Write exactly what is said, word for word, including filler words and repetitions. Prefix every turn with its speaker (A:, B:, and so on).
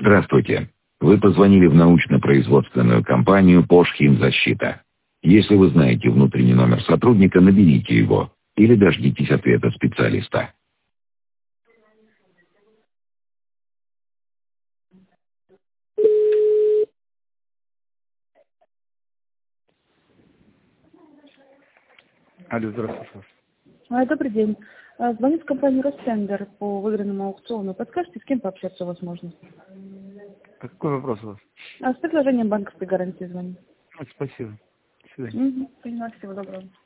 A: Здравствуйте. Вы позвонили в научно-производственную компанию «Пош-Химзащита». Если вы знаете внутренний номер сотрудника, наберите его или дождитесь ответа специалиста.
B: Алло, здравствуйте.
C: А, Добрый день. А, Звоню с компании «Ростендер» по выигранному аукциону. Подскажите, с кем пообщаться возможно?
B: А какой вопрос у вас?
C: А, с предложением банковской гарантии звоню.
B: А, Спасибо. До свидания.
C: Угу. Поняла. Всего доброго.